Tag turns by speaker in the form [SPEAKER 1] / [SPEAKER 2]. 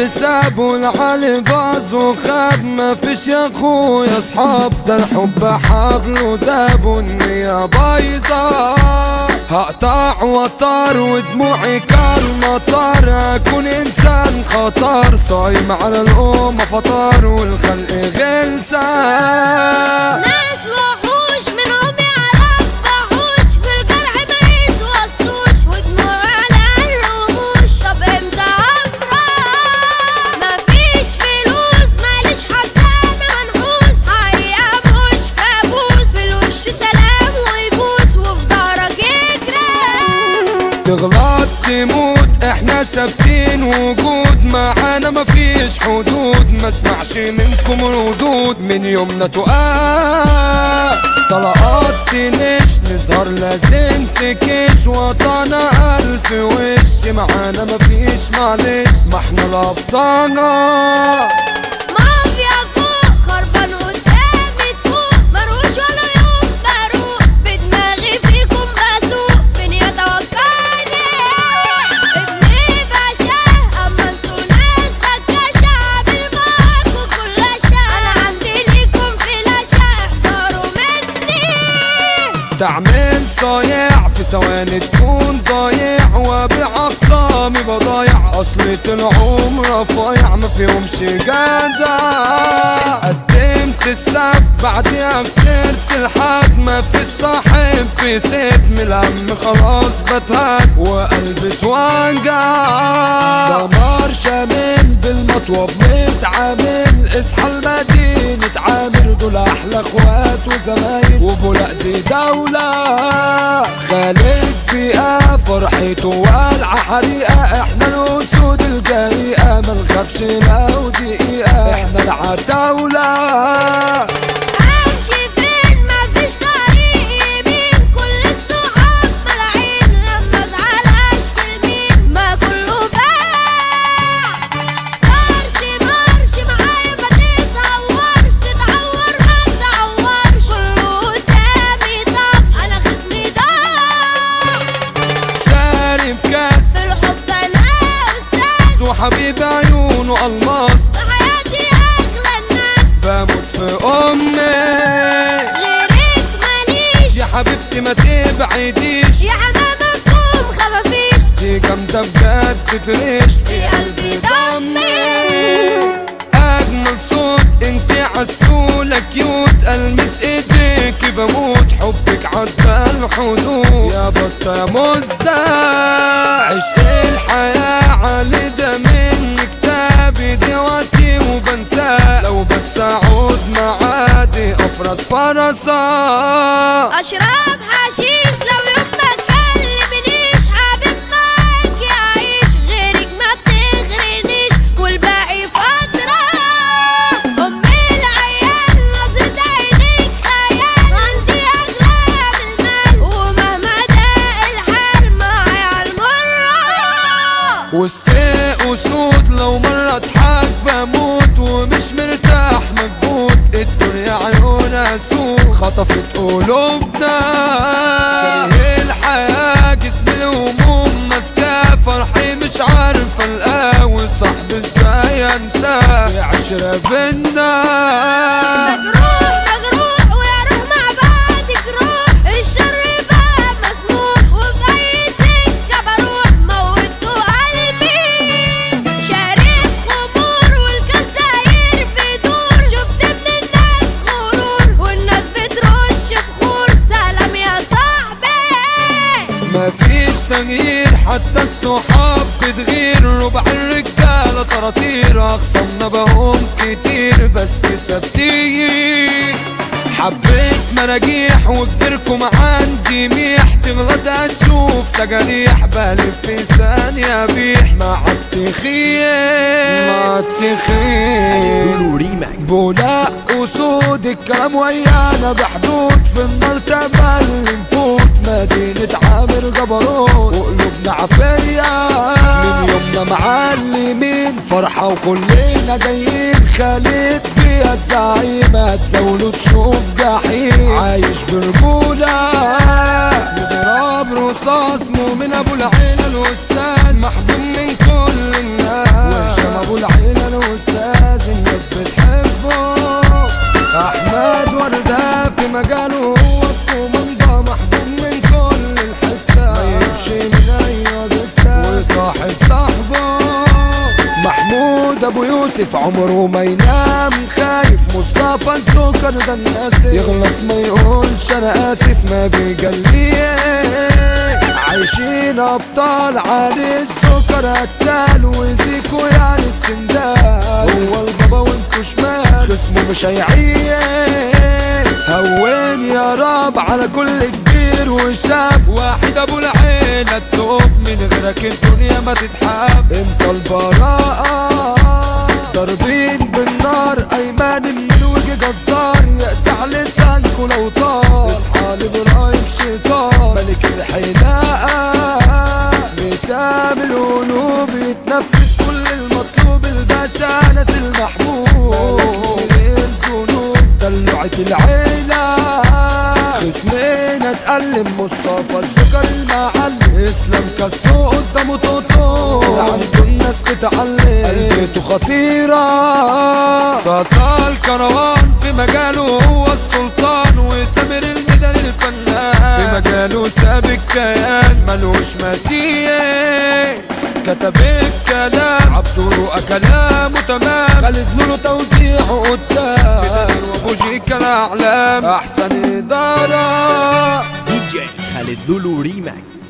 [SPEAKER 1] سابوا العالي باظ وخاب، ما فيش يا اخويا اصحاب، ده الحب حبل وداب والنية بايظة. هقطع وطار ودموعي كالمطر، اكون انسان خطر صايم على الامة فطار والخلق غلسة.
[SPEAKER 2] ناس وحوش منهم يعرف وحوش، في الجرح ما يتوصوش ودموع على الرموش. طب امتى افرح؟ مفيش فلوس ماليش حزانة منحوس، حقيقة مش كابوس، في الوش سلام ويبوس وفي ظهرك يجري.
[SPEAKER 1] تغلط تموت احنا ثابتين وجود، معانا مفيش حدود، ما اسمعش منكم ردود، من يومنا تقال طلقات تنش، نظهر لازم تكش، وطنا الف وش، معانا مفيش معلش، ما احنا الابطال.
[SPEAKER 2] مافيا فوق خربان قدامي تفوق، مروش ولا يوم بروق، بدماغي فيكم بسوق، مين يتوقعني؟ ابني باشا اما انتوا ناس بكاشة، عامل معاكوا كل اشياء، انا عندي ليكم فلاشة، احذروا مني.
[SPEAKER 1] تعمل صايع في ثواني تكون ضايع، وابيع اخصامي بضايع، اصلي العمر رفايع ما فيهمش جدع. قدمت السب بعديها خسرت الحد، ما في الصاحب في ست من الهم خلاص بتهد وقلبي اتوجع. دمار شامل بالمطوب نتعامل، اصحى المدينة عامر، دول احلى اخوات وزمايل وبولاق دي دولة. خالد بيئة فرحته والعة حريقة، احنا الاسود الجريئة، ما نخافش لو دقيقة، احنا العتاولة.
[SPEAKER 2] امشي فين مفيش طريق يمين، كل الصحاب ملاعين، لما ازعل اشكي لمين، ما كله باع. مارش معايا ما تتهورش، تتعور ما تتعورش، كله قدامي طف، انا خصمي ضاع.
[SPEAKER 1] شارب كاس
[SPEAKER 2] في الحب انا استاذ،
[SPEAKER 1] وحبيب عيونه الماس،
[SPEAKER 2] في حياتي اغلى الناس،
[SPEAKER 1] بموت في امي.
[SPEAKER 2] غيرك ماليش،
[SPEAKER 1] يا حبيبتي ما تبعديش،
[SPEAKER 2] يا حمامكم خفافيش،
[SPEAKER 1] دي جامدة بجد تريش في قلبي ضمي. اجمل صوت انتي عسولة كيوت، المس ايديكي بموت، حبك عدى الحدود، يا بطة يا مزة. عشق الحياة علي ده من كتابي دلوقتي وبنساه، لو بس اعود معادي افرس فرسا.
[SPEAKER 2] اشرب حشيش لو يوم ما تكلمنيش، حبيب معاك يعيش، غيرك ما بتغرنيش والباقي فترة. امي العيال نظرة عينيك خيال، عندي اغلى من المال، ومهما ضاق الحال معايا عالمرة.
[SPEAKER 1] وسط اسود لو مرة اضحك بموت، ومش مرتاح مكبوت، الدنيا عيونها سوق خطفت قلوبنا. كاره الحياة جسم الهموم ماسكاه، فرحي مش عارف القاه، وصاحبي ازاي انساه، في عشرة بينا.
[SPEAKER 2] مجروح ويا روح مع بعض جروح، الشر بقى مسموح، وفي اي سكة بروح موتوا قلبي. شارب خمور والكاس داير بيدور، شفت من الناس غرور والناس بترش بخور، سلام يا صاحبي.
[SPEAKER 1] مفيش تغيير حتى الصحاب بتغير، ربع الرجالة طراطير، اخصمنا بقوم كتير بس ثابتين. حبيت مراجيح وكبركم عندي ميح، تغلط هتشوف تجاريح، بلف في ثانية بيح، ما عدت خير ما عدت خير. بولاق اسود الكلام ويانا بحدود، في المرتبة اللي نفوت، مدينة عامر جبروت، وقلوبنا عافية، من يومنا معلمين فرحة وكلنا جايين. خالد بيها الزعيم هتزاوله تشوف جحيم، عايش برجولة بضرب رصاص، مؤمن ابو العيلة الاستاذ، محبوب من كل الناس، وهشام ابو العيلة آسف عمره ما ينام خايف، مصطفى السكر ده الناسف، يغلط ما يقولش انا اسف ما بيجليه. عايشين ابطال علي السكر قتال وزيكو يعني السندال، هو البابا وانتو شمال اسمه مش هيعيش. هون يا رب على كل كبير وشاب، واحد ابو العين التوب من غيرك الدنيا ما تتحب. انت البراءة ضاربين بالنار، ايمان من وجه جزار يقطع لسانكو لو طار. اصحى لابراهيم شيطان ملك الحلاقة، مسام القلوب يتنفس كل المطلوب، الباشا ناس المحبوب الذنوب دلوعة العيلة. خصمنا اتألم مصطفى الشكر المعلم، اسلام كسو قدامه توتو عنده الناس تتعلم، قلبته خطيرة. صاصا الكروان في مجاله هو السلطان، وسامر الميدان الفنان في مجاله ساب الكيان ملوش مثيل. كتب الكلام عبدو كلامه تمام، خالد لولو توزيعه قدام، وابو جيكا الاعلام احسن اداره.
[SPEAKER 3] DJ Khaled Lulu Remix.